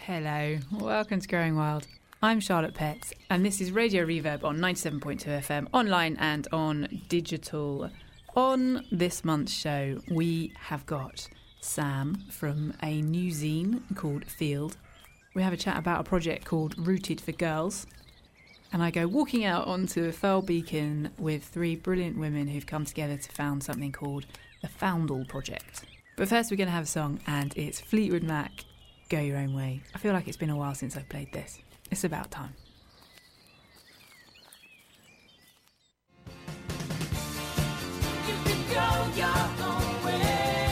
Hello, welcome to Growing Wild. I'm Charlotte Petts, and this is Radio Reverb on 97.2 FM, online and on digital. On this month's show, we have got Sam from a new zine called Field. We have a chat about a project called Rooted for Girls. And I go walking out onto Firle Beacon with three brilliant women who've come together to found something called the Foundle Project. But first we're going to have a song, and it's Fleetwood Mac, Go Your Own Way. I feel like it's been a while since I've played this. It's about time. You can go your own way.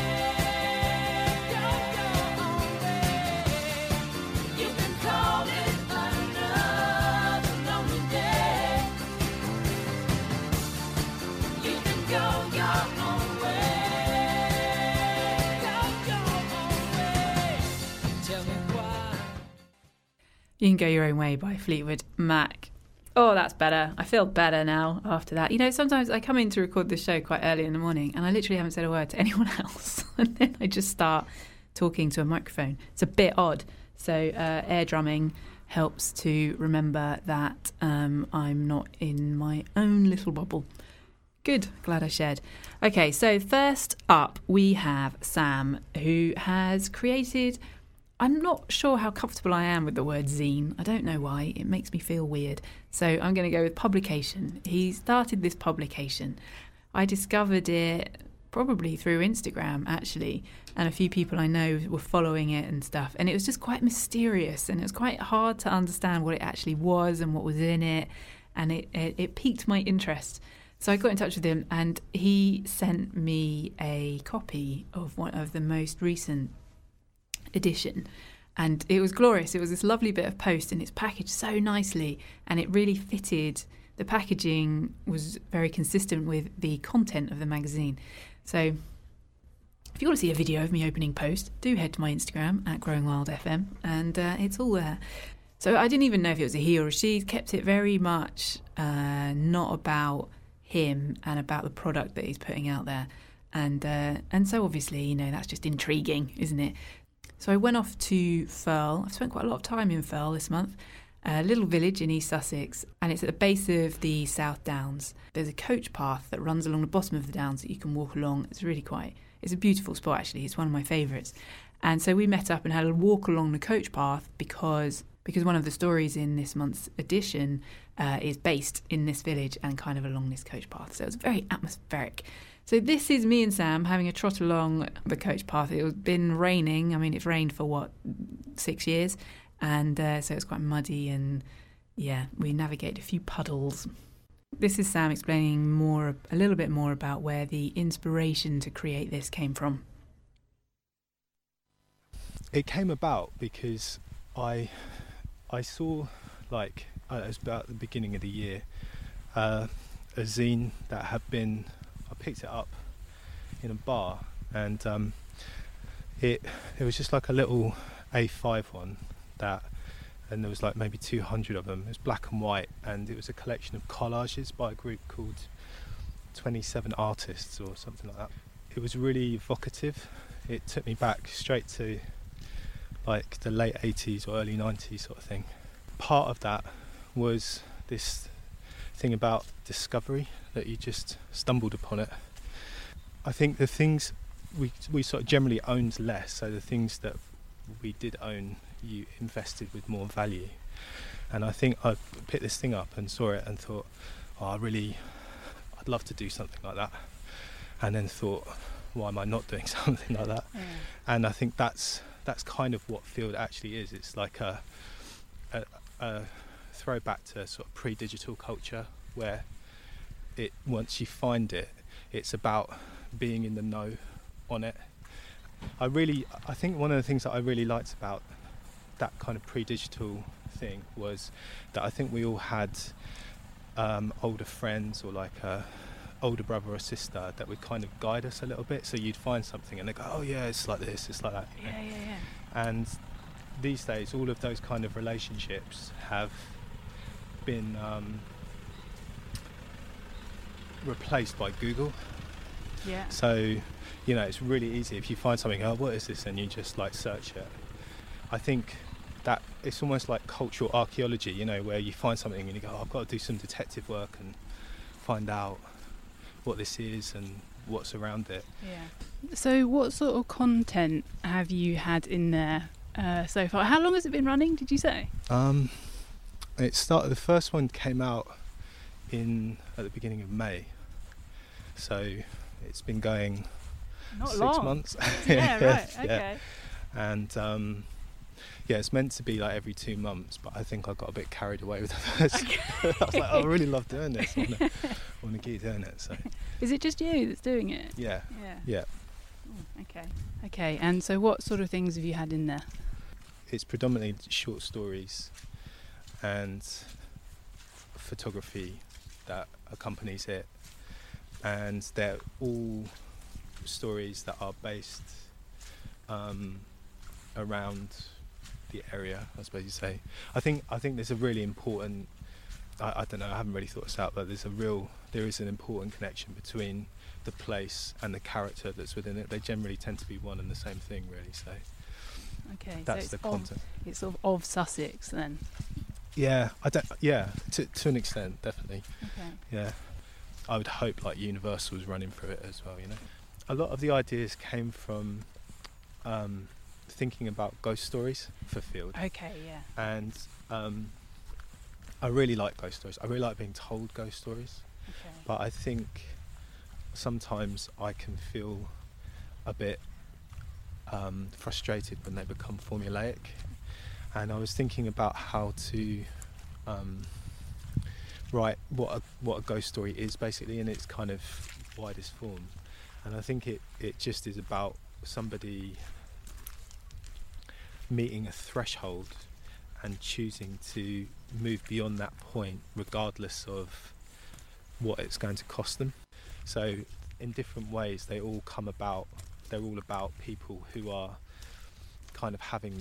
You Can Go Your Own Way by Fleetwood Mac. Oh, that's better. I feel better now after that. You know, sometimes I come in to record this show quite early in the morning and I literally haven't said a word to anyone else. And then I just start talking to a microphone. It's a bit odd. So air drumming helps to remember that I'm not in my own little bubble. Good. Glad I shared. Okay, so first up we have Sam, who has created... I'm not sure how comfortable I am with the word zine. I don't know why. It makes me feel weird. So I'm going to go with publication. He started this publication. I discovered it probably through Instagram, actually, and a few people I know were following it and stuff. And it was just quite mysterious, and it was quite hard to understand what it actually was and what was in it. And it piqued my interest. So I got in touch with him, and he sent me a copy of one of the most recent edition, and it was glorious. It was this lovely bit of post, and it's packaged so nicely, and it really fitted. The packaging was very consistent with the content of the magazine. So if you want to see a video of me opening post, do head to my Instagram at Growing Wild FM, and it's all there. So I didn't even know if it was a he or a she. Kept it very much not about him and about the product that he's putting out there, and so obviously, you know, that's just intriguing, isn't it? So I went off to Firle. I've spent quite a lot of time in Firle this month, a little village in East Sussex, and it's at the base of the South Downs. There's a coach path that runs along the bottom of the downs that you can walk along. It's a beautiful spot, actually. It's one of my favourites. And so we met up and had a walk along the coach path because one of the stories in this month's edition is based in this village and kind of along this coach path. So it was very atmospheric. So this is me and Sam having a trot along the coach path. It's been raining. I mean, it's rained for, 6 years? And so it's quite muddy, and, yeah, we navigated a few puddles. This is Sam explaining a little bit more about where the inspiration to create this came from. It came about because I saw, it was about the beginning of the year, a zine that had been... I picked it up in a bar, and it was just like a little A5 one and there was like maybe 200 of them. It was black and white, and it was a collection of collages by a group called 27 Artists or something like that. It was really evocative. It took me back straight to like the late 80s or early 90s sort of thing. Part of that was this thing about discovery, that you just stumbled upon it. I think the things we sort of generally owned less, so the things that we did own, you invested with more value. And I think I picked this thing up and saw it and thought, I'd love to do something like that. And then thought, why am I not doing something like that? Yeah. And I think that's kind of what Field actually is. It's like a throwback to sort of pre-digital culture, where once you find it, it's about being in the know on it. I think one of the things that I really liked about that kind of pre-digital thing was that I think we all had older friends, or like a older brother or sister that would kind of guide us a little bit. So you'd find something and they go, oh yeah, it's like this, it's like that. Yeah. And these days, all of those kind of relationships have been replaced by Google. Yeah. So, you know, it's really easy if you find something, what is this? And you just like search it. I think that it's almost like cultural archaeology, you know, where you find something and you go, oh, I've got to do some detective work and find out what this is and what's around it. Yeah. So what sort of content have you had in there so far? How long has it been running, did you say? It started. The first one came out at the beginning of May, so it's been going Not 6 long. months. Yeah, right, Yeah. okay. And yeah, it's meant to be like every 2 months, but I think I got a bit carried away with the first. I was like, oh, I really love doing this. I want to keep doing it. So Is it just you that's doing it? yeah, Yeah. yeah. Oh, okay. Okay, and so what sort of things have you had in there? It's predominantly short stories and photography that accompanies it, and they're all stories that are based around the area, I suppose you say. I think there's a really important, I don't know, I haven't really thought this out, but there is an important connection between the place and the character that's within it. They generally tend to be one and the same thing, really. So Okay, that's so the content. it's sort of Sussex then. Yeah, to an extent, definitely. Okay. Yeah, I would hope like Universal's running through it as well. You know, a lot of the ideas came from thinking about ghost stories for Field, Okay, yeah. and I really like ghost stories. I really like being told ghost stories, Okay. but I think sometimes I can feel a bit frustrated when they become formulaic. And I was thinking about how to write what a ghost story is basically in its kind of widest form. And I think it just is about somebody meeting a threshold and choosing to move beyond that point regardless of what it's going to cost them. So in different ways they all come about. They're all about people who are kind of having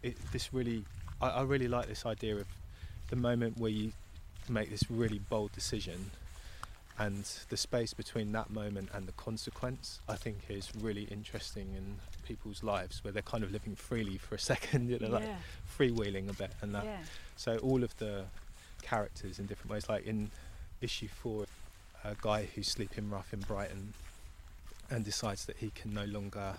I really like this idea of the moment where you make this really bold decision, and the space between that moment and the consequence I think is really interesting in people's lives, where they're kind of living freely for a second, you know, like freewheeling a bit, and that. Yeah. So all of the characters in different ways, like in issue 4, a guy who's sleeping rough in Brighton and decides that he can no longer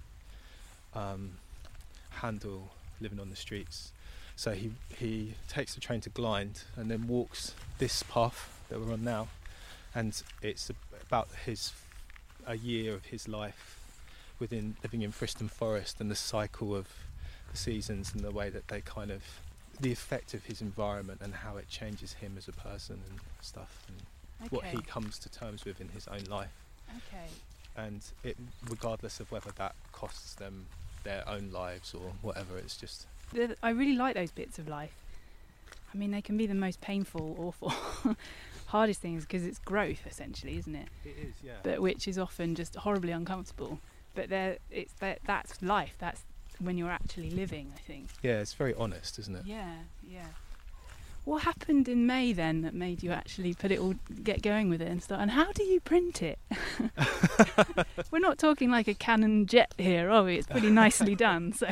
handle living on the streets. So he takes the train to Glynde and then walks this path that we're on now, and it's about a year of his life within living in Friston Forest, and the cycle of the seasons and the way that they kind of, the effect of his environment and how it changes him as a person and stuff, and what he comes to terms with in his own life. Okay. And it, regardless of whether that costs them their own lives or whatever, it's just... I really like those bits of life. I mean, they can be the most painful, awful, hardest things, because it's growth, essentially, isn't it? It is, yeah. But which is often just horribly uncomfortable. But that's life. That's when you're actually living, I think. Yeah, it's very honest, isn't it? Yeah, yeah. What happened in May then that made you actually get going with it and start? And how do you print it? We're not talking like a Canon jet here, are we? It's pretty nicely done. So.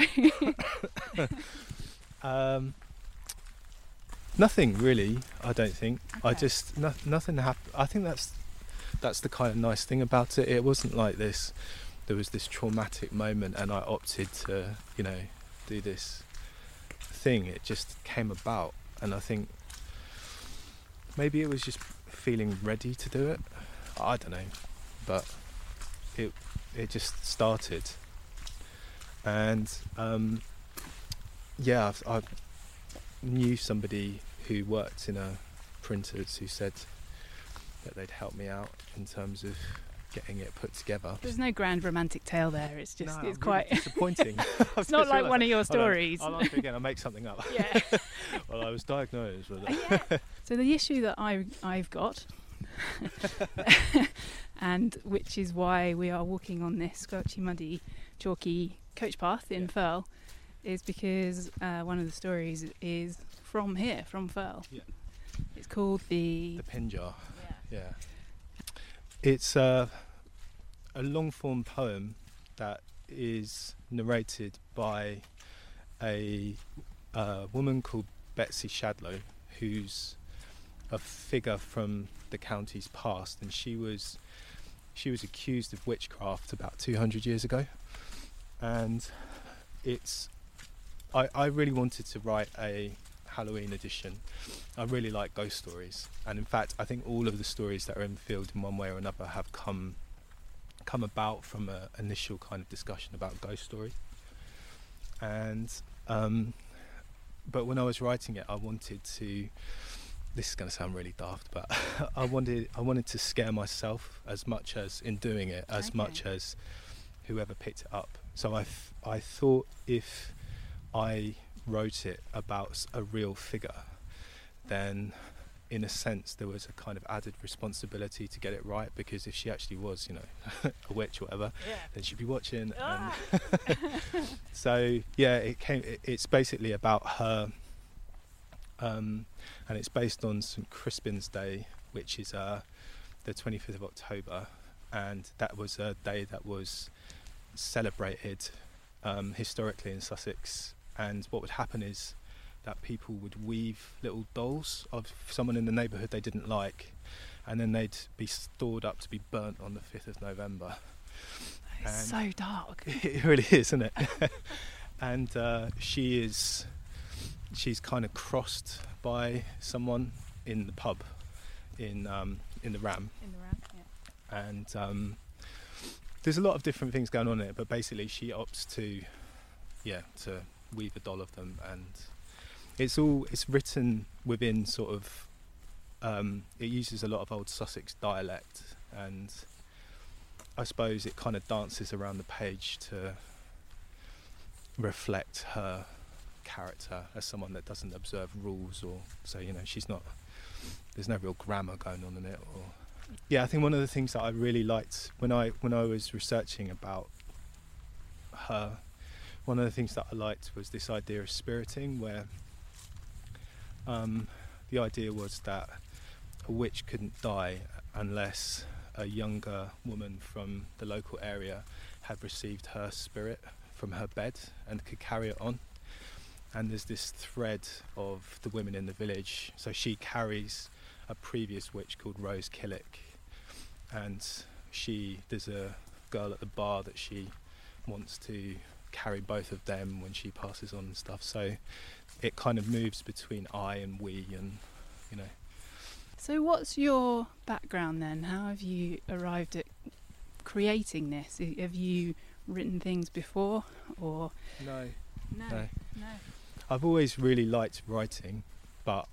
Nothing really, I don't think. Okay. I just nothing happened. I think that's the kind of nice thing about it. It wasn't like this. There was this traumatic moment, and I opted to, do this thing. It just came about. And I think maybe it was just feeling ready to do it. I don't know, but it just started. And I knew somebody who worked in a printers who said that they'd help me out in terms of getting it put together. There's no grand romantic tale there. It's just No, it's I'm quite really disappointing. It's not like one of your Hold on, stories. I'll answer again. I'll make something up. Yeah. Well, I was diagnosed with it. Yeah. So the issue that I've got, and which is why we are walking on this squelchy, muddy, chalky coach path in Firle, is because one of the stories is from here, from Firle. Yeah. It's called the Pin Jar. Yeah. It's a long form poem that is narrated by a a woman called Betsy Shadlow, who's a figure from the county's past, and she was accused of witchcraft about 200 years ago. And I really wanted to write a Halloween edition. I really like ghost stories, and in fact I think all of the stories that are in Field in one way or another have come about from an initial kind of discussion about ghost stories. And but when I was writing it, I wanted to, this is going to sound really daft, but I wanted to scare myself as much as, in doing it, as much as whoever picked it up. So I thought if I wrote it about a real figure, then in a sense there was a kind of added responsibility to get it right, because if she actually was, you know, a witch or whatever, then she'd be watching. So yeah, it's basically about her, and it's based on St Crispin's Day, which is the 25th of October, and that was a day that was celebrated historically in Sussex. And what would happen is that people would weave little dolls of someone in the neighbourhood they didn't like, and then they'd be stored up to be burnt on the 5th of November. It's so dark. It really is, isn't it? And she's kind of crossed by someone in the pub in the Ram. In the Ram, yeah. And there's a lot of different things going on in it, but basically she opts to weave a doll of them, and it's written within sort of it uses a lot of old Sussex dialect, and I suppose it kind of dances around the page to reflect her character as someone that doesn't observe rules, or so, you know, there's no real grammar going on in it. Or I think one of the things that I really liked when I was researching about her, one of the things that I liked was this idea of spiriting, where the idea was that a witch couldn't die unless a younger woman from the local area had received her spirit from her bed and could carry it on. And there's this thread of the women in the village. So she carries a previous witch called Rose Killick, and there's a girl at the bar that she wants to carry both of them when she passes on and stuff. So it kind of moves between I and we, and you know. So what's your background then? How have you arrived at creating this? Have you written things before, or No. No. I've always really liked writing, but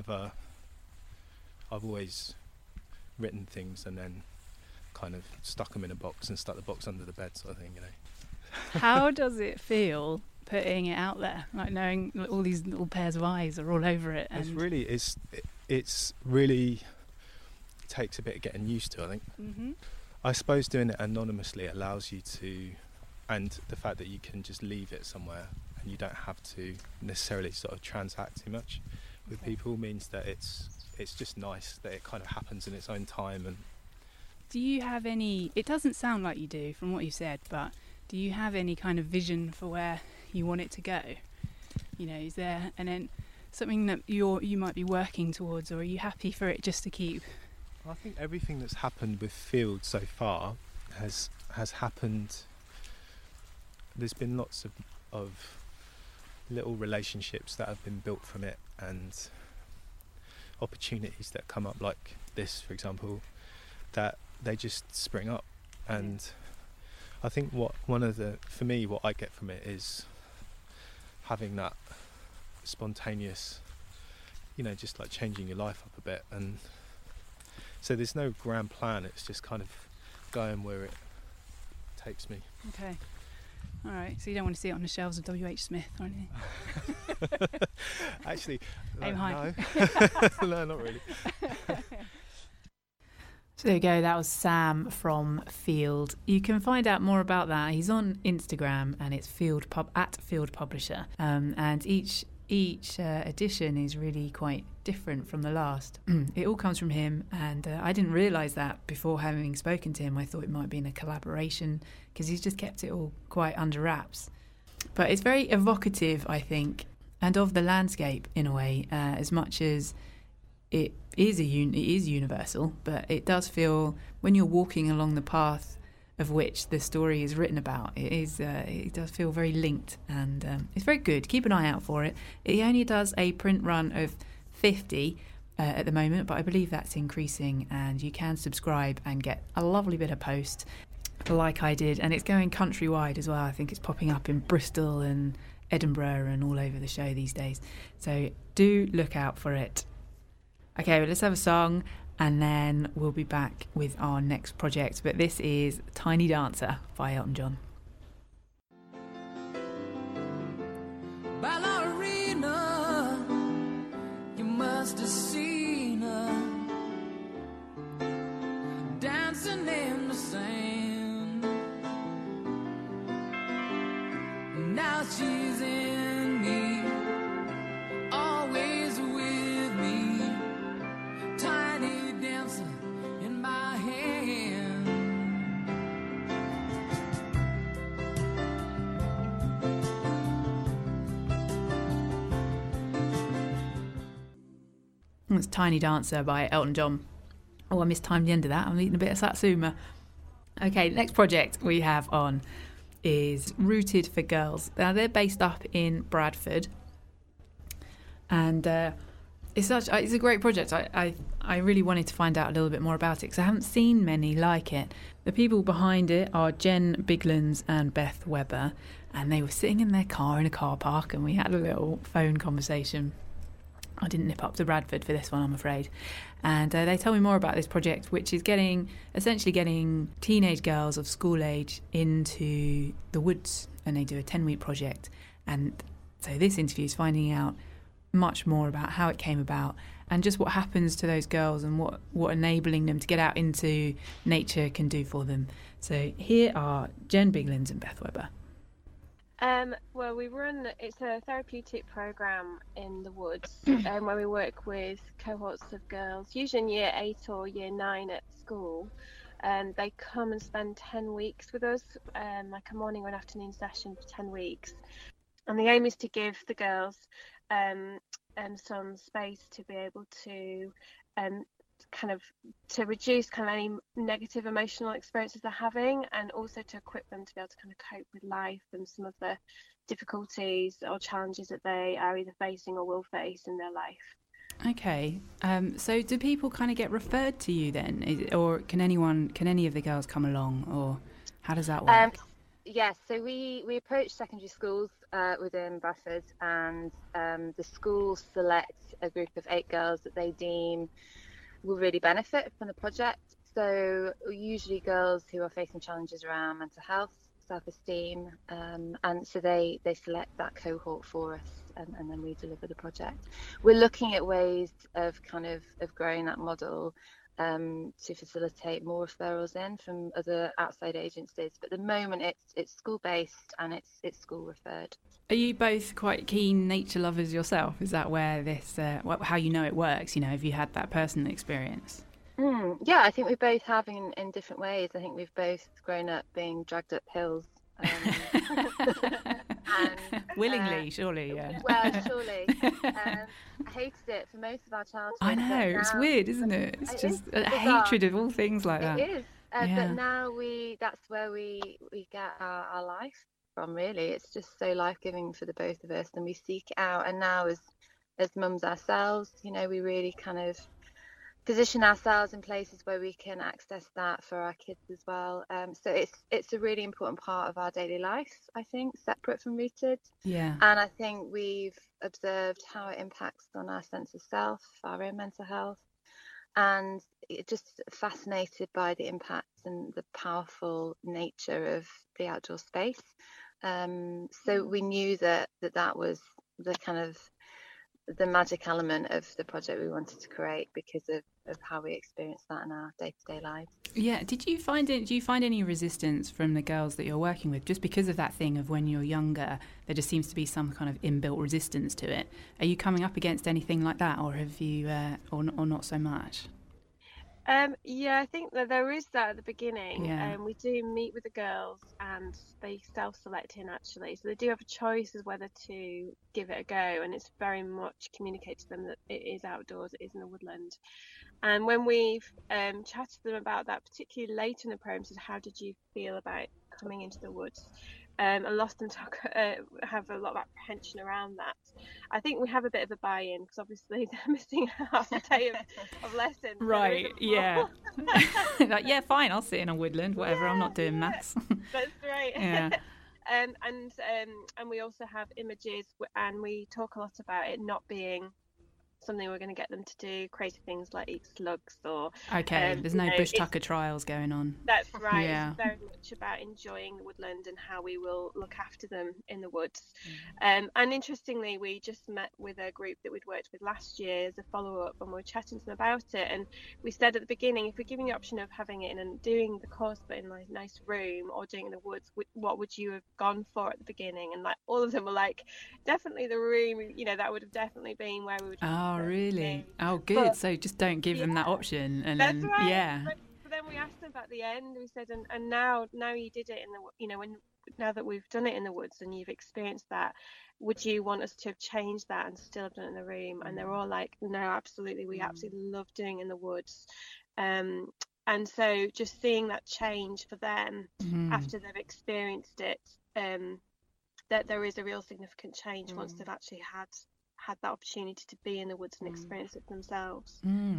I've always written things and then kind of stuck them in a box and stuck the box under the bed, sort of thing, you know. How does it feel putting it out there, like knowing all these little pairs of eyes are all over it? And It's really takes a bit of getting used to, I think. Mm-hmm. I suppose doing it anonymously allows you to, and the fact that you can just leave it somewhere and you don't have to necessarily sort of transact too much with people, means that it's just nice that it kind of happens in its own time. And do you have any, it doesn't sound like you do from what you said, but do you have any kind of vision for where you want it to go? You know, is there something that you might be working towards, or are you happy for it just to keep? I think everything that's happened with Field so far has happened. There's been lots of little relationships that have been built from it, and opportunities that come up, like this, for example, that they just spring up. And I think for me, what I get from it is having that spontaneous, you know, just like changing your life up a bit. And so there's no grand plan, it's just kind of going where it takes me. Okay. All right, so you don't want to see it on the shelves of W.H. Smith or anything? Actually, Aim high. No. No, not really. So there you go, that was Sam from Field. You can find out more about that. He's on Instagram, and it's Field Publisher. And each edition is really quite different from the last. It all comes from him, and I didn't realise that before having spoken to him. I thought it might have been a collaboration, because he's just kept it all quite under wraps. But it's very evocative, I think, and of the landscape in a way, as much as it is universal, but it does feel, when you're walking along the path of which the story is written about, it does feel very linked, and it's very good. Keep an eye out for it. It only does a print run of 50 at the moment, but I believe that's increasing, and you can subscribe and get a lovely bit of post like I did, and it's going countrywide as well. I think it's popping up in Bristol and Edinburgh and all over the show these days, so do look out for it. Okay, well, let's have a song and then we'll be back with our next project, but this is Tiny Dancer by Elton John. Ballerina, you must have seen her dancing in the sand. Now she's in me, always with me, tiny dancer in my hand. It's Tiny Dancer by Elton John. Oh, I mistimed the end of that. I'm eating a bit of Satsuma. Okay, the next project we have on is Rooted for Girls. Now, they're based up in Bradford, and it's a great project. I really wanted to find out a little bit more about it because I haven't seen many like it. The people behind it are Jen Biglands and Beth Webber, and they were sitting in their car in a car park, and we had a little phone conversation. I didn't nip up to Bradford for this one, I'm afraid. And they tell me more about this project, which is essentially getting teenage girls of school age into the woods, and they do a 10-week project. And so this interview is finding out much more about how it came about and just what happens to those girls and what enabling them to get out into nature can do for them. So here are Jen Biglands and Beth Webber. Well, it's a therapeutic program in the woods where we work with cohorts of girls, usually in year 8 or year 9 at school. They come and spend 10 weeks with us, like a morning or an afternoon session for 10 weeks. And the aim is to give the girls some space to be able to to reduce any negative emotional experiences they're having, and also to equip them to be able to cope with life and some of the difficulties or challenges that they are either facing or will face in their life. Okay, so do people get referred to you then, or can any of the girls come along, or how does that work? Yes, so we approach secondary schools within Bradford, and the schools select a group of 8 girls that they deem will really benefit from the project. So usually girls who are facing challenges around mental health, self-esteem, and so they select that cohort for us, and then we deliver the project. We're looking at ways of growing that model to facilitate more referrals in from other outside agencies, but at the moment it's school-based and it's school-referred. Are you both quite keen nature lovers yourself? Is that where this, how you know it works? Have you had that personal experience? Yeah, I think we both have in different ways. I think we've both grown up being dragged up hills. Willingly, surely, yeah. Well, surely. I hated it for most of our childhood. I know, it's weird, isn't it? It's just a hatred of all things like that. It is. But now that's where we get our life from, really. It's just so life-giving for the both of us, and we seek it out. And now as mums ourselves, we really position ourselves in places where we can access that for our kids as well. So it's a really important part of our daily life, I think, separate from Rooted. Yeah. And I think we've observed how it impacts on our sense of self, our own mental health, and just fascinated by the impacts and the powerful nature of the outdoor space. So we knew that was the magic element of the project we wanted to create because of how we experience that in our day-to-day lives. Yeah, do you find any resistance from the girls that you're working with, just because of that thing of when you're younger there just seems to be some kind of inbuilt resistance to it? Are you coming up against anything like that, or have you or not so much? Yeah, I think that there is that at the beginning. Yeah. We do meet with the girls and they self-select in actually. So they do have a choice as whether to give it a go, and it's very much communicated to them that it is outdoors, it is in the woodland. And when we've chatted to them about that, particularly late in the program, said, how did you feel about coming into the woods? A lot of them have a lot of apprehension around that. I think we have a bit of a buy-in because obviously they're missing half a day of lessons. so there is Right, a yeah. more. Like, yeah, fine, I'll sit in a woodland, whatever, I'm not doing maths. That's right. Yeah. And we also have images, and we talk a lot about it not being something we're going to get them to do crazy things like eat slugs or Okay, there's no Bush Tucker trials going on. That's right. Yeah. It's very much about enjoying the woodland and how we will look after them in the woods. And interestingly, we just met with a group that we'd worked with last year as a follow-up, and we were chatting to them about it. And we said at the beginning, if we're giving the option of having it in and doing the course but in a nice room or doing it in the woods, what would you have gone for at the beginning? And like all of them were like, definitely the room. You know, that would have definitely been where we would. Oh, really? Oh, good. But- so just don't give them that option, and That's then right. yeah. But then we asked them at the end. We said, and now you did it in the, you know, now that we've done it in the woods and you've experienced that, would you want us to have changed that and still have done it in the room? And they're all like, no, absolutely. We absolutely love doing it in the woods. And so just seeing that change for them after they've experienced it, that there is a real significant change once they've actually had that opportunity to be in the woods and experience it themselves.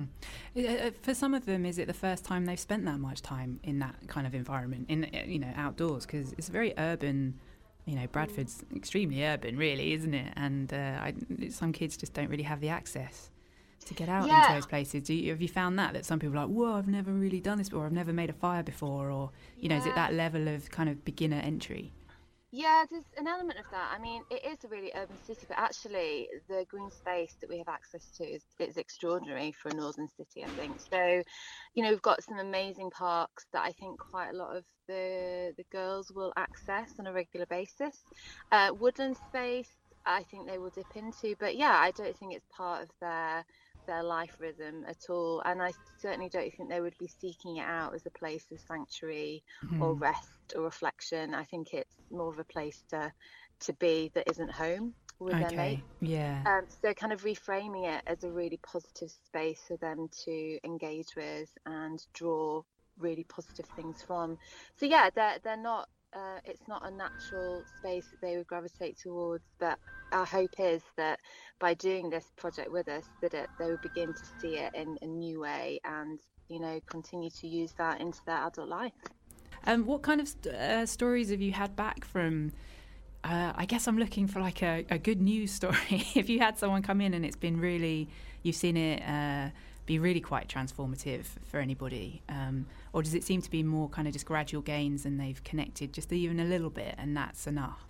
For some of them, is it the first time they've spent that much time in that kind of environment, in, you know, outdoors? Because it's very urban. You know, Bradford's extremely urban, really, isn't it? And some kids just don't really have the access to get out into those places. Have you found that some people are like, whoa, I've never really done this before, I've never made a fire before, or, you know, is it that level of kind of beginner entry? Yeah, there's an element of that. I mean, it is a really urban city, but actually the green space that we have access to is extraordinary for a northern city, I think. So, you know, we've got some amazing parks that I think quite a lot of the girls will access on a regular basis. Woodland space, I think they will dip into, but yeah, I don't think it's part of their life rhythm at all, and I certainly don't think they would be seeking it out as a place of sanctuary or rest or reflection. I think it's more of a place to be that isn't home with their mate. Yeah. So kind of reframing it as a really positive space for them to engage with and draw really positive things from. So yeah, they're not it's not a natural space that they would gravitate towards, but our hope is that by doing this project with us, that they would begin to see it in a new way and, you know, continue to use that into their adult life. What kind of stories have you had back from, I guess I'm looking for like a good news story. If you had someone come in and it's been really, you've seen it be really quite transformative for anybody, or does it seem to be more kind of just gradual gains and they've connected just even a little bit and that's enough?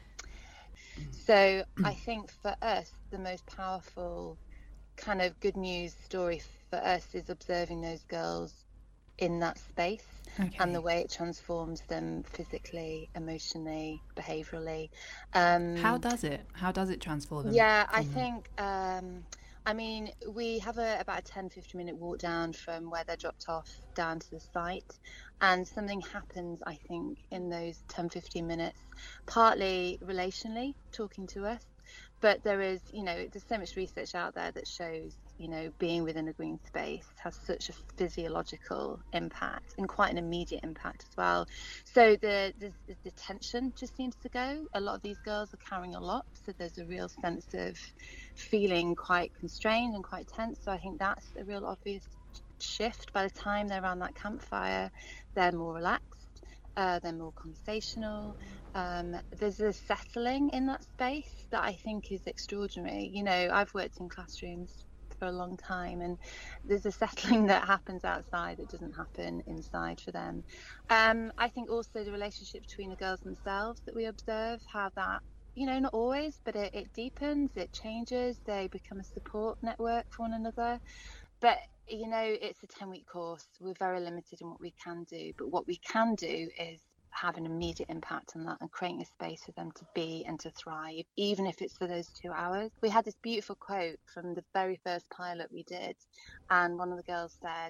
So I think for us, the most powerful kind of good news story for us is observing those girls in that space and the way it transforms them physically, emotionally, behaviourally. How does it transform them? Yeah, I think I mean, we have about a 10-15 minute walk down from where they're dropped off down to the site, and something happens, I think, in those 10-15 minutes, partly relationally, talking to us, but there is, you know, there's so much research out there that shows, you know, being within a green space has such a physiological impact and quite an immediate impact as well. So the tension just seems to go. A lot of these girls are carrying a lot, so there's a real sense of feeling quite constrained and quite tense. So I think that's a real obvious shift. By the time they're around that campfire, they're more relaxed, they're more conversational. There's a settling in that space that I think is extraordinary. You know, I've worked in classrooms for a long time, and there's a settling that happens outside that doesn't happen inside for them. I think also the relationship between the girls themselves that we observe, how that, you know, not always, but it deepens, it changes, they become a support network for one another. But, you know, it's a 10-week course. We're very limited in what we can do, but what we can do is have an immediate impact on that and creating a space for them to be and to thrive, even if it's for those 2 hours. We had this beautiful quote from the very first pilot we did, and one of the girls said,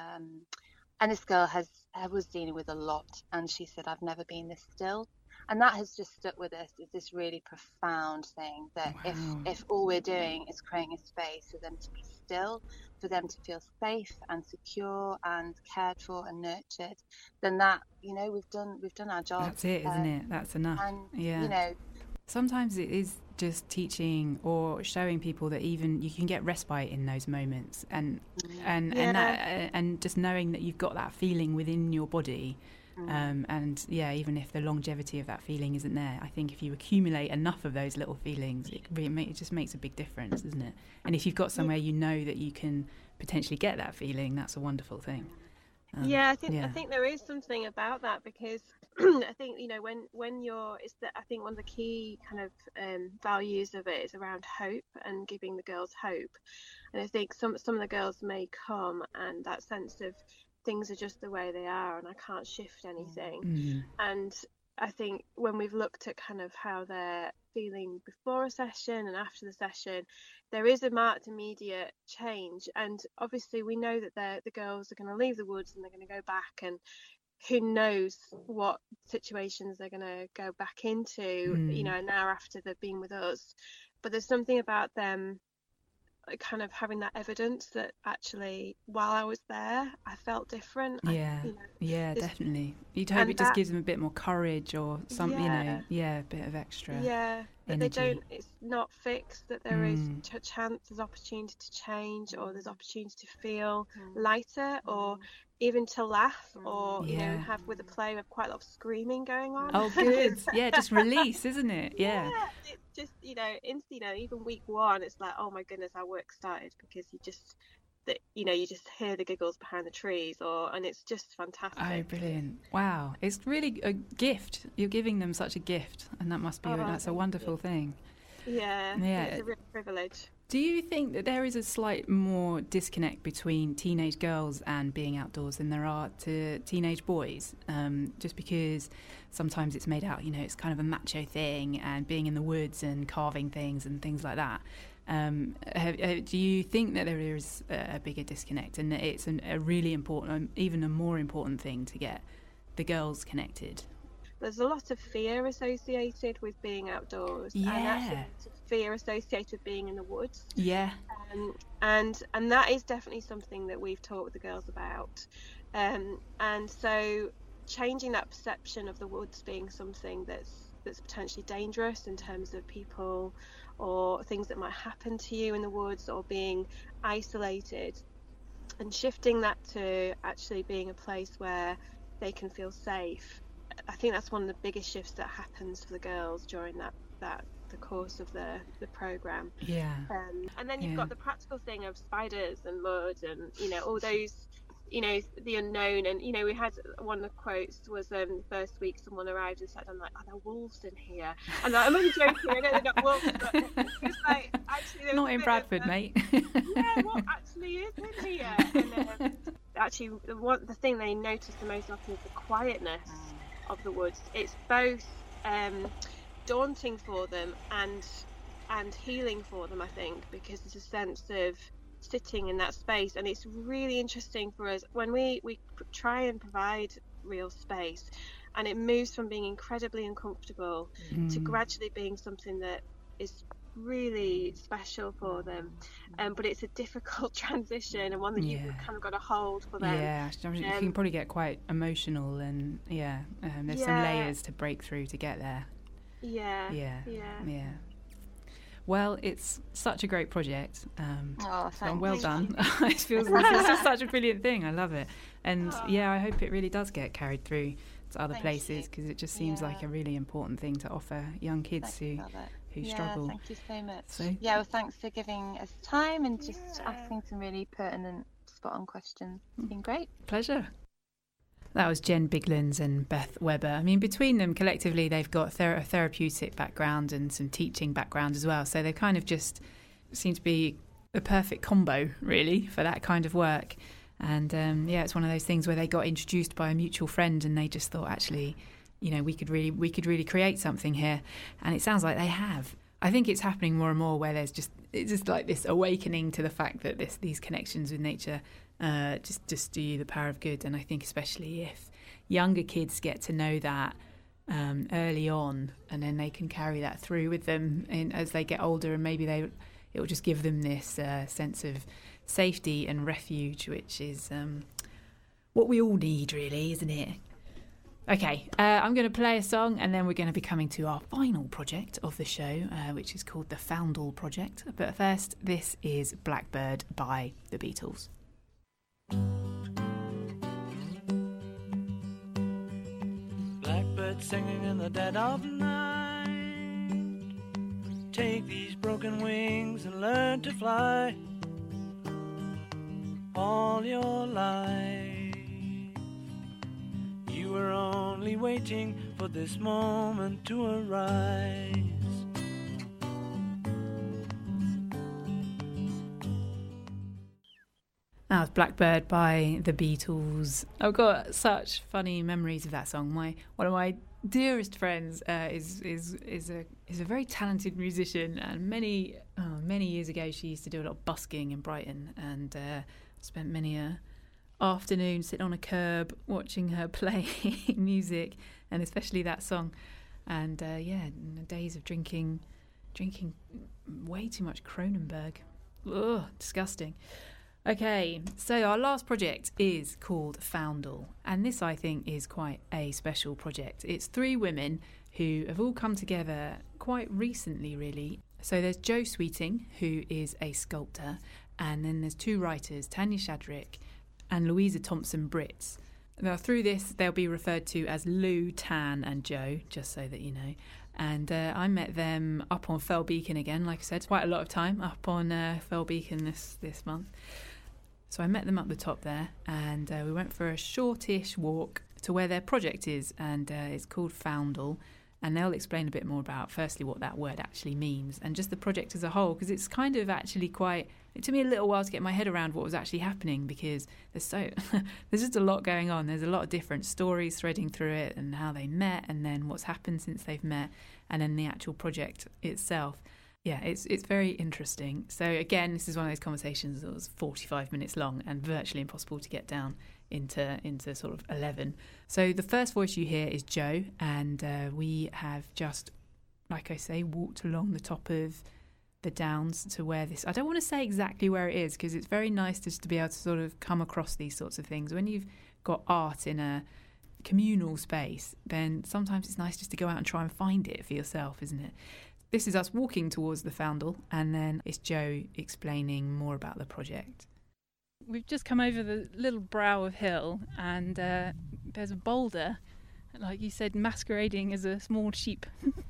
and this girl was dealing with a lot, and she said, "I've never been this still." And that has just stuck with us. It's this really profound thing that if all we're doing is creating a space for them to be still, for them to feel safe and secure and cared for and nurtured, then that, we've done our job. That's it, isn't it? That's enough. And, yeah. Sometimes it is just teaching or showing people that even you can get respite in those moments, and just knowing that you've got that feeling within your body. Even if the longevity of that feeling isn't there, I think if you accumulate enough of those little feelings, it just makes a big difference, doesn't it? And if you've got somewhere that you can potentially get that feeling, that's a wonderful thing. I think there is something about that, because I think when you're, I think one of the key kind of values of it is around hope and giving the girls hope. And I think some of the girls may come and that sense of things are just the way they are and I can't shift anything. And I think when we've looked at kind of how they're feeling before a session and after the session, there is a marked immediate change. And obviously we know that the girls are going to leave the woods and they're going to go back, and who knows what situations they're going to go back into, an hour after they've been with us. But there's something about them kind of having that evidence that actually while I was there I felt different. Definitely. You'd hope it just gives them a bit more courage or something, a bit of extra that energy. They don't, it's not fixed, that there is a chance, there's opportunity to change, or there's opportunity to feel lighter, or even to laugh, or have with a play with quite a lot of screaming going on. Oh good. Just release, isn't it? It's just even week one it's like, oh my goodness, our work started, because you just hear the giggles behind the trees, and it's just fantastic. Oh brilliant. Wow, it's really a gift. You're giving them such a gift, and that must be that's a wonderful thing. It's a real privilege. Do you think that there is a slight more disconnect between teenage girls and being outdoors than there are to teenage boys? Just because sometimes it's made out, it's kind of a macho thing, and being in the woods and carving things and things like that. Do you think that there is a bigger disconnect, and that it's a really important, even a more important thing to get the girls connected? There's a lot of fear associated with being outdoors, and actually lots of fear associated with being in the woods. And that is definitely something that we've talked with the girls about. And so changing that perception of the woods being something that's potentially dangerous in terms of people or things that might happen to you in the woods, or being isolated, and shifting that to actually being a place where they can feel safe. I think that's one of the biggest shifts that happens for the girls during the course of the program. And then you've got the practical thing of spiders and mud and all those, the unknown. And we had one of the quotes was the first week someone arrived and said, I'm like, are there wolves in here? And I'm only joking, I know they're not wolves, but it's like, actually not in Bradford, mate. What actually is in here? And actually the thing they notice the most often is the quietness of the woods. It's both daunting for them and healing for them, I think, because there's a sense of sitting in that space. And it's really interesting for us when we try and provide real space, and it moves from being incredibly uncomfortable to gradually being something that is really special for them, but it's a difficult transition, and one that you've kind of got to hold for them. You can probably get quite emotional, and there's some layers to break through to get there. Well, it's such a great project. Well done. It's just such a brilliant thing. I love it, and I hope it really does get carried through to other places, because it just seems like a really important thing to offer young kids who struggle. Thank you so much. Well, thanks for giving us time and just asking some really pertinent, spot-on questions. It's been great. Pleasure. That was Jen Biglands and Beth Webber. I mean, between them, collectively, they've got a therapeutic background and some teaching background as well. So they kind of just seem to be a perfect combo, really, for that kind of work. And, it's one of those things where they got introduced by a mutual friend, and they just thought, actually, we could really create something here. And it sounds like they have. I think it's happening more and more where it's just like this awakening to the fact that these connections with nature just do you the power of good. And I think especially if younger kids get to know that early on, and then they can carry that through with them as they get older, and maybe it will just give them this sense of safety and refuge, which is what we all need, really, isn't it? Okay, I'm going to play a song, and then we're going to be coming to our final project of the show, which is called the Foundle Project. But first, this is Blackbird by the Beatles. Blackbird singing in the dead of night. Take these broken wings and learn to fly all your life. You were only waiting for this moment to arise. That was Blackbird by the Beatles. I've got such funny memories of that song. One of my dearest friends is a very talented musician, and many years ago she used to do a lot of busking in Brighton, and spent many a afternoon sitting on a curb watching her play music, and especially that song. And in the days of drinking way too much Kronenberg. Ugh, disgusting. Okay, so our last project is called Foundle, and this, I think, is quite a special project. It's 3 women who have all come together quite recently, really. So there's Jo Sweeting, who is a sculptor, and then there's 2 writers, Tanya Shadrick and Louisa Thompson-Britz. Now, through this, they'll be referred to as Lou, Tan and Jo, just so that you know. And I met them up on Fell Beacon again, like I said, quite a lot of time up on Fell Beacon this month. So I met them up the top there, and we went for a shortish walk to where their project is, and it's called Foundle. And they'll explain a bit more about, firstly, what that word actually means, and just the project as a whole, because it's kind of actually it took me a little while to get my head around what was actually happening, because there's just a lot going on. There's a lot of different stories threading through it, and how they met, and then what's happened since they've met, and then the actual project itself. Yeah, it's very interesting. So again, this is one of those conversations that was 45 minutes long and virtually impossible to get down into sort of 11. So the first voice you hear is Jo, and we have just, like I say, walked along the top of the downs to where this... I don't want to say exactly where it is, because it's very nice just to be able to sort of come across these sorts of things. When you've got art in a communal space, then sometimes it's nice just to go out and try and find it for yourself, isn't it? This is us walking towards the Foundle, and then it's Jo explaining more about the project. We've just come over the little brow of hill, and there's a boulder, like you said, masquerading as a small sheep.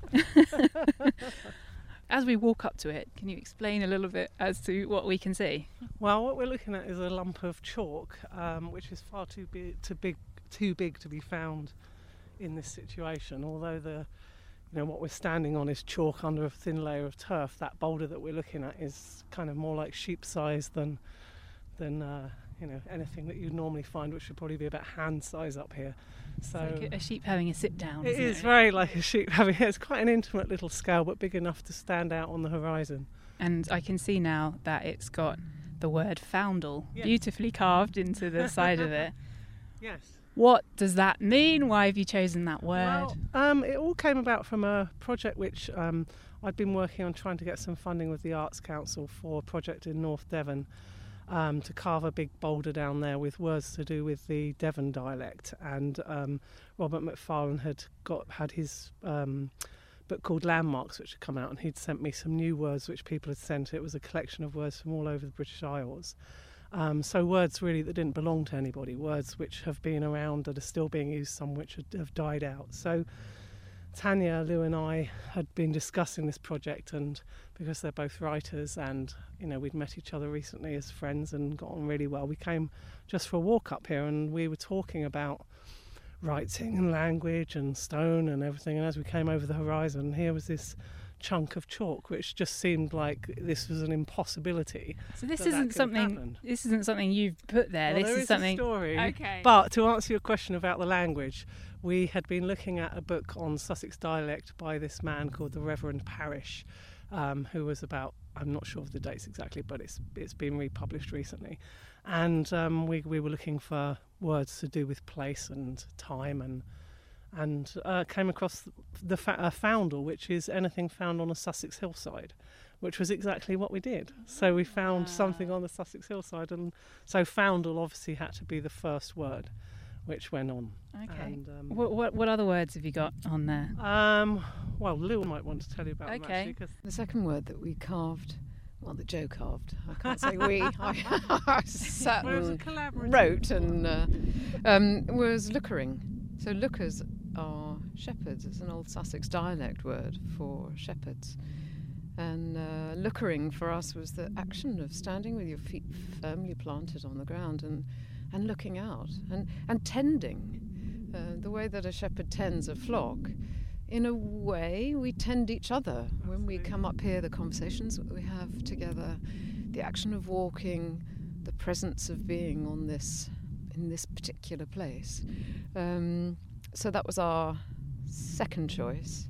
As we walk up to it, can you explain a little bit as to what we can see? Well, what we're looking at is a lump of chalk, which is far too big to be found in this situation. Although what we're standing on is chalk under a thin layer of turf, that boulder that we're looking at is kind of more like sheep size than anything that you'd normally find, which would probably be about hand size up here. So it's like a sheep having a sit down. It is very like a sheep having. It's quite an intimate little scale, but big enough to stand out on the horizon. And I can see now that it's got the word Foundle beautifully carved into the side of it. Yes. What does that mean? Why have you chosen that word? Well, it all came about from a project which I'd been working on, trying to get some funding with the Arts Council for a project in North Devon, to carve a big boulder down there with words to do with the Devon dialect. And Robert McFarlane had his book called Landmarks, which had come out, and he'd sent me some new words which people had sent. It was a collection of words from all over the British Isles. So words really that didn't belong to anybody, words which have been around that are still being used, some which have died out. So Tanya, Lou and I had been discussing this project, and because they're both writers and we'd met each other recently as friends and got on really well, we came just for a walk up here, and we were talking about writing and language and stone and everything, and as we came over the horizon, here was this chunk of chalk which just seemed like this was an impossibility. So this isn't something you've put there. Well, this there is something. A story. Okay. But to answer your question about the language, we had been looking at a book on Sussex dialect by this man called the Reverend Parish, who was about, I'm not sure of the dates exactly, but it's been republished recently. And we were looking for words to do with place and time, and came across the foundle, which is anything found on a Sussex hillside, which was exactly what we did. So we found something on the Sussex hillside, and so foundle obviously had to be the first word, which went on. Okay. And, What other words have you got on there? well, Lou might want to tell you about them, Okay. actually, 'cause The second word that we carved, well, that Joe carved, I can't say we, I sat well, it was a and collaborative. wrote, and was lookering. So lookers are shepherds. It's an old Sussex dialect word for shepherds. And lookering for us was the action of standing with your feet firmly planted on the ground and looking out and tending. The way that a shepherd tends a flock, in a way we tend each other. When we come up here, the conversations that we have together, the action of walking, the presence of being in this particular place. So that was our second choice.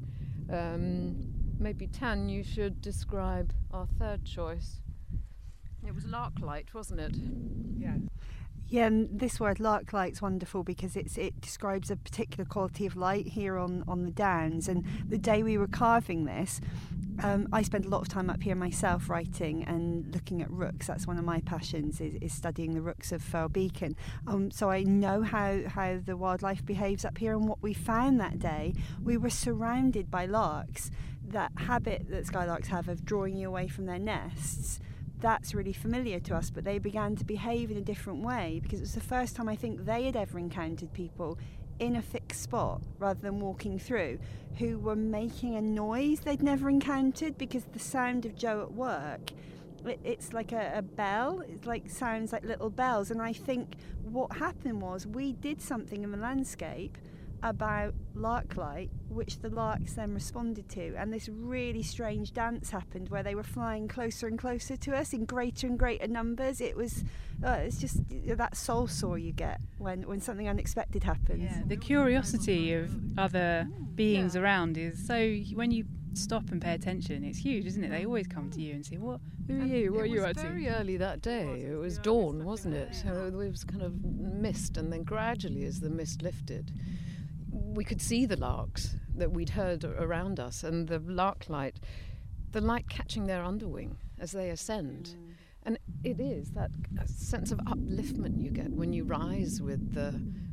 Maybe Tan, you should describe our third choice. It was larklight, wasn't it? Yeah. Yeah, and this word larklight's wonderful because it describes a particular quality of light here on the Downs. And the day we were carving this, I spent a lot of time up here myself writing and looking at rooks. That's one of my passions, is studying the rooks of Firle Beacon. So I know how the wildlife behaves up here, and what we found that day, we were surrounded by larks. That habit that skylarks have of drawing you away from their nests, that's really familiar to us, but they began to behave in a different way because it was the first time I think they had ever encountered people in a fixed spot rather than walking through, who were making a noise they'd never encountered, because the sound of Joe at work, it's like a bell. It's like sounds like little bells. And I think what happened was we did something in the landscape about larklight, which the larks then responded to, and this really strange dance happened where they were flying closer and closer to us in greater and greater numbers. It was it's just that soul soar you get when something unexpected happens. Yeah, the curiosity of other beings around is so, when you stop and pay attention, it's huge, isn't it? They always come to you and say, who are you? What are you up to? It was very early that day. It was dawn, wasn't it? So it was kind of mist, and then gradually as the mist lifted, we could see the larks that we'd heard around us, and the larklight, the light catching their underwing as they ascend. And it is that sense of upliftment you get when you rise with the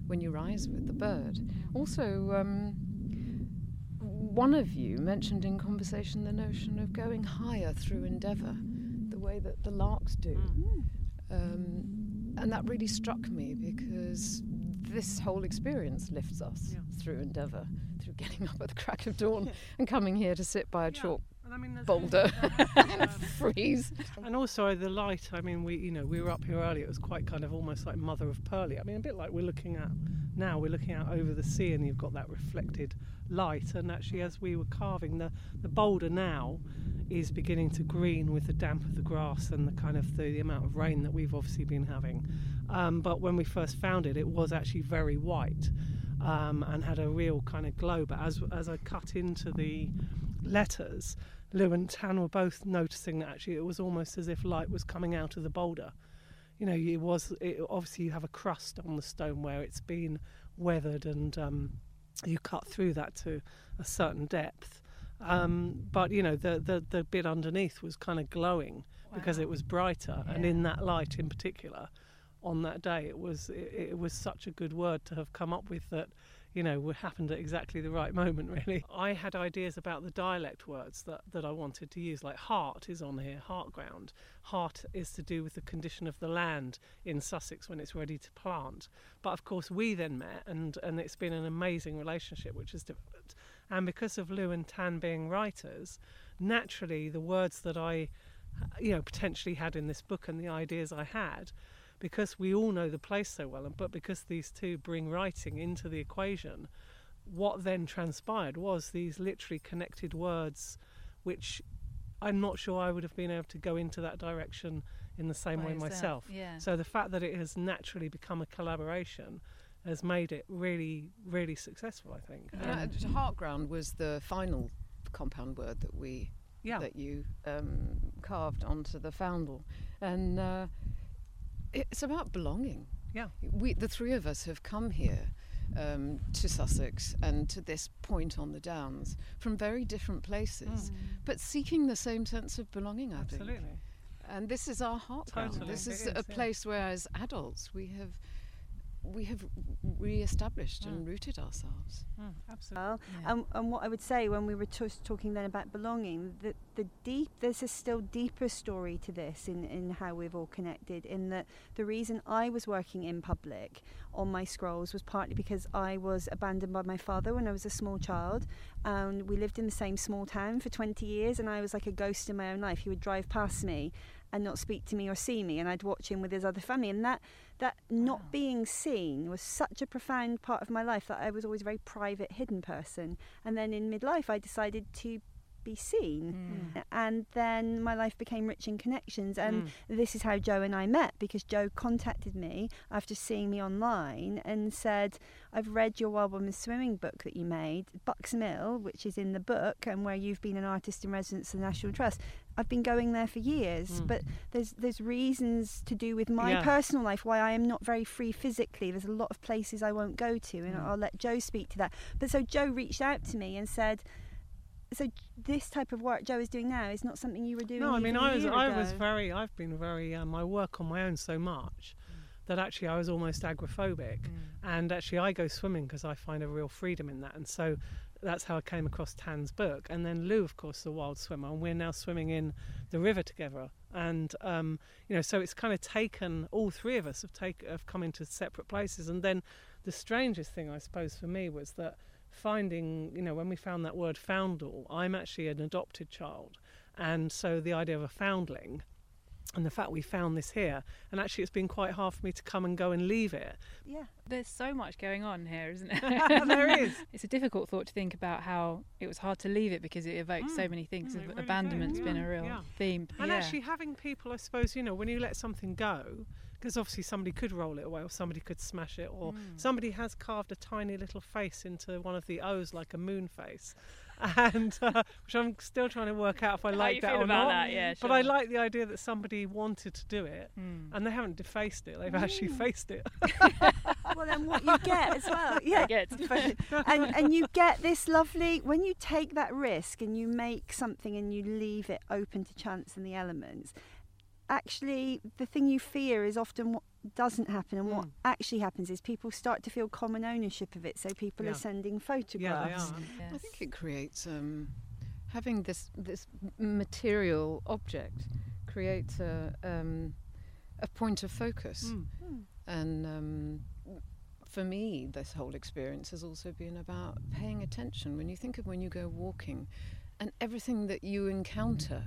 bird. Also, one of you mentioned in conversation the notion of going higher through endeavour, the way that the larks do. And that really struck me, because this whole experience lifts us through endeavour, through getting up at the crack of dawn and coming here to sit by a chalk boulder and freeze. And also the light. I mean, we were up here earlier. It was quite kind of almost like mother of pearl. I mean, a bit like we're looking at now. We're looking out over the sea, and you've got that reflected light. And actually, as we were carving, the boulder now is beginning to green with the damp of the grass and the kind of the amount of rain that we've obviously been having. But when we first found it, it was actually very white and had a real kind of glow. But as I cut into the letters, Lou and Tan were both noticing that actually it was almost as if light was coming out of the boulder. You know, obviously you have a crust on the stone where it's been weathered, and you cut through that to a certain depth. But you know, the bit underneath was kind of glowing because it was brighter, and in that light in particular, on that day, it was such a good word to have come up with that. You know, happened at exactly the right moment, really. I had ideas about the dialect words that I wanted to use, like heart is on here, heart ground. Heart is to do with the condition of the land in Sussex when it's ready to plant. But of course we then met, and it's been an amazing relationship which has developed. And because of Lou and Tan being writers, naturally the words that I, potentially had in this book and the ideas I had, because we all know the place so well, but because these two bring writing into the equation, what then transpired was these literally connected words, which I'm not sure I would have been able to go into that direction in the same way myself. Yeah. So the fact that it has naturally become a collaboration has made it really, really successful, I think. Heartground was the final compound word that you carved onto the foundle, and it's about belonging. Yeah, the three of us have come here to Sussex and to this point on the Downs from very different places, but seeking the same sense of belonging, I think. Absolutely. And this is our heartground. Totally. This is a place where, as adults, we have re-established and rooted ourselves. Absolutely. And what I would say when we were talking then about belonging, there's a still deeper story to this in how we've all connected, in that the reason I was working in public on my scrolls was partly because I was abandoned by my father when I was a small child, and we lived in the same small town for 20 years, and I was like a ghost in my own life. He would drive past me and not speak to me or see me, and I'd watch him with his other family, and that not being seen was such a profound part of my life, that I was always a very private, hidden person. And then in midlife I decided to be seen, and then my life became rich in connections, and this is how Joe and I met, because Joe contacted me after seeing me online and said, I've read your Wild Women's Swimming book that you made, Bucks Mill, which is in the book, and where you've been an artist in residence at the National Trust. I've been going there for years, but there's reasons to do with my personal life why I am not very free physically. There's a lot of places I won't go to, and I'll let Joe speak to that. But so Joe reached out to me and said, so this type of work Joe is doing now is not something you were doing. No, I mean, I've been very, I work on my own so much that actually I was almost agoraphobic, and actually I go swimming because I find a real freedom in that, and so that's how I came across Tan's book. And then Lou, of course, the wild swimmer, and we're now swimming in the river together, and so it's kind of taken, all three of us have come into separate places. And then the strangest thing, I suppose, for me was that finding, when we found that word foundle, I'm actually an adopted child, and so the idea of a foundling and the fact we found this here, and actually it's been quite hard for me to come and go and leave it. Yeah, there's so much going on here, isn't it? There is. It's a difficult thought to think about how it was hard to leave it, because it evokes so many things. Really Abandonment's been a real theme. And actually having people, I suppose, when you let something go, because obviously somebody could roll it away, or somebody could smash it, or somebody has carved a tiny little face into one of the O's like a moon face, and which I'm still trying to work out if I like that or not. That? Yeah, sure. But I like the idea that somebody wanted to do it, and they haven't defaced it; they've actually faced it. Well, then what you get as well, and you get this lovely, when you take that risk and you make something and you leave it open to chance and the elements. Actually, the thing you fear is often what doesn't happen, and what actually happens is people start to feel common ownership of it, so people are sending photographs. Yeah, they are. Yes. I think it creates having this material object creates a point of focus, and for me, this whole experience has also been about paying attention. When you think of when you go walking, and everything that you encounter.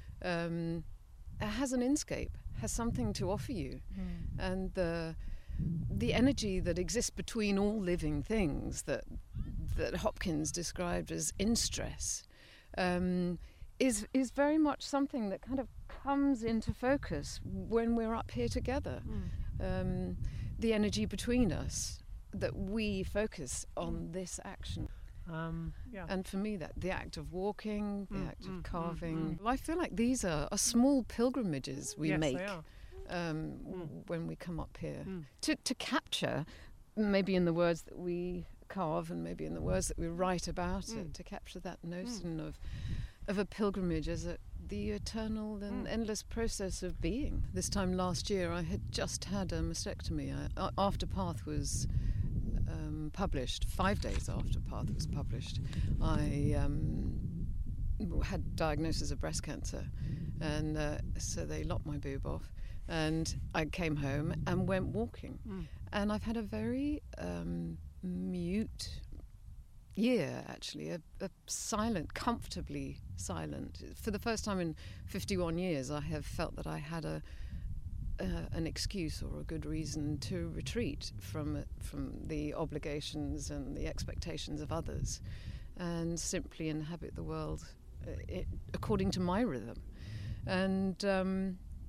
Has an inscape, has something to offer you, and the energy that exists between all living things that Hopkins described as in stress is very much something that kind of comes into focus when we're up here together. The energy between us, that we focus on this action. And for me, that the act of walking, the act of carving, I feel like these are small pilgrimages we make when we come up here to capture, maybe in the words that we carve and maybe in the words that we write about it, to capture that notion of a pilgrimage as the eternal and endless process of being. This time last year, I had just had a mastectomy. After Path was published, 5 days after Path was published, I had diagnosis of breast cancer, and so they locked my boob off, and I came home and went walking, and I've had a very mute year, actually, a silent, comfortably silent. For the first time in 51 years, I have felt that I had an excuse or a good reason to retreat from the obligations and the expectations of others, and simply inhabit the world according to my rhythm. And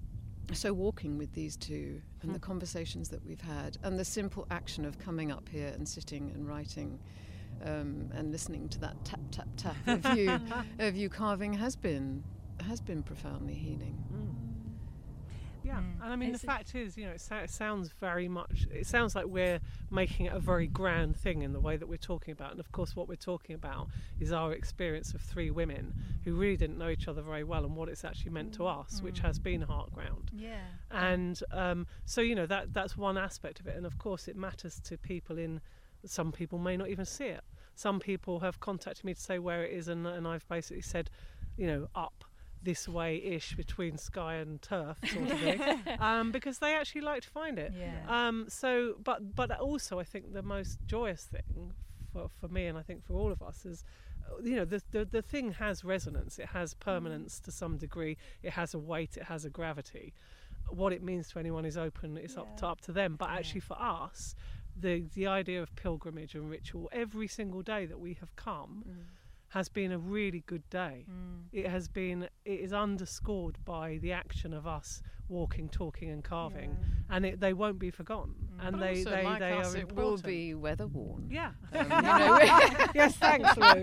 So walking with these two and the conversations that we've had and the simple action of coming up here and sitting and writing and listening to that tap, tap, tap of you carving has been profoundly healing. Yeah, and I mean, the fact is, you know, it sounds like we're making it a very grand thing in the way that we're talking about. And of course, what we're talking about is our experience of three women who really didn't know each other very well and what it's actually meant to us, which has been Heartground. Yeah. And so, you know, that's one aspect of it. And of course, it matters to people some people may not even see it. Some people have contacted me to say where it is, and I've basically said, you know, up this way-ish between sky and turf sort of thing, because they actually like to find it. So but also I think the most joyous thing for me, and I think for all of us, is, you know, the thing has resonance, it has permanence to some degree, it has a weight, it has a gravity. What it means to anyone is open, it's up to them. But actually for us, the idea of pilgrimage and ritual every single day that we have come has been a really good day. It is underscored by the action of us walking, talking and carving, and they won't be forgotten. And but they also, are like us, important. it will be weather worn. Yeah. You know. Yes, thanks, Lou.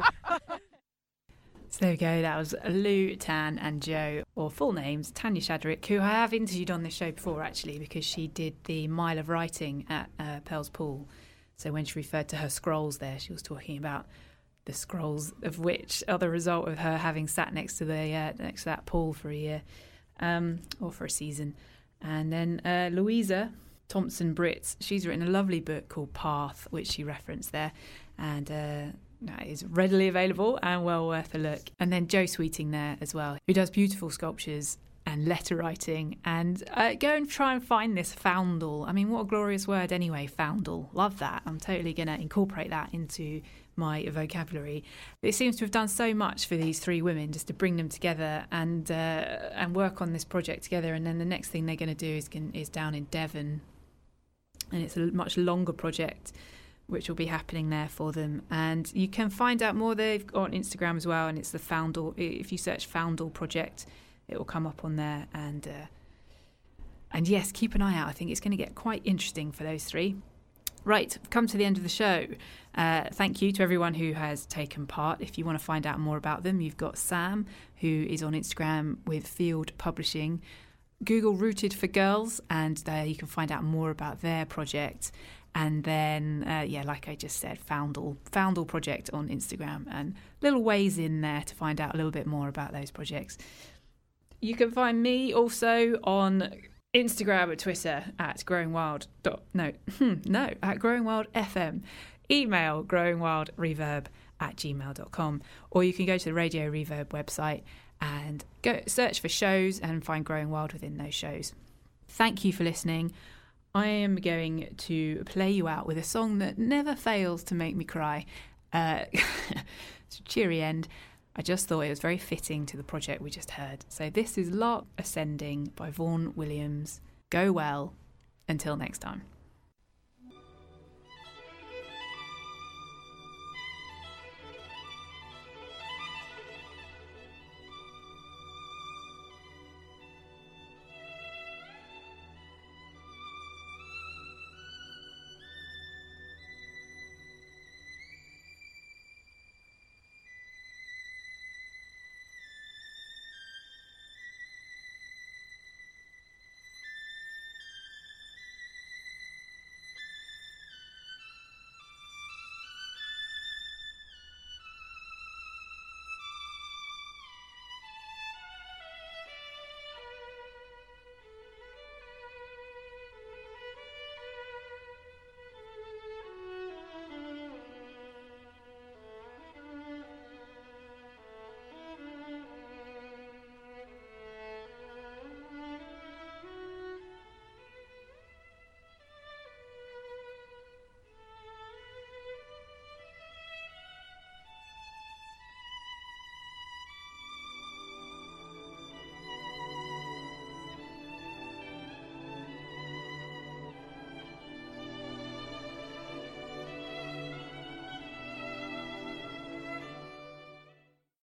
So there we go, that was Lou, Tan and Jo, or full names, Tanya Shadrick, who I have interviewed on this show before actually, because she did the mile of writing at Pell's Pool. So when she referred to her scrolls there, she was talking about the scrolls of which are the result of her having sat next to that pool for a year, or for a season. And then Louisa Thompson Britz, she's written a lovely book called Path, which she referenced there, and that is readily available and well worth a look. And then Jo Sweeting there as well, who does beautiful sculptures and letter writing. And go and try and find this foundle. I mean, what a glorious word anyway, foundle. Love that. I'm totally going to incorporate that into my vocabulary. It seems to have done so much for these three women, just to bring them together and work on this project together. And then the next thing they're going to do is down in Devon, and it's a much longer project which will be happening there for them. And you can find out more. They've got on Instagram as well, and it's the Foundle. If you search Foundle Project, it will come up on there. And yes, keep an eye out. I think it's going to get quite interesting for those three. Right, we've come to the end of the show. Thank you to everyone who has taken part. If you want to find out more about them, you've got Sam, who is on Instagram with Field Publishing. Google Rooted for Girls, and there you can find out more about their project. And then, like I just said, Foundle Project on Instagram, and little ways in there to find out a little bit more about those projects. You can find me also on Instagram and Twitter at at growingwildfm. Email growingwildreverb@gmail.com, or you can go to the Radio Reverb website and go search for shows and find Growing Wild within those shows. Thank you for listening. I am going to play you out with a song that never fails to make me cry. It's a cheery end. I just thought it was very fitting to the project we just heard. So this is Lark Ascending by Vaughan Williams. Go well. Until next time.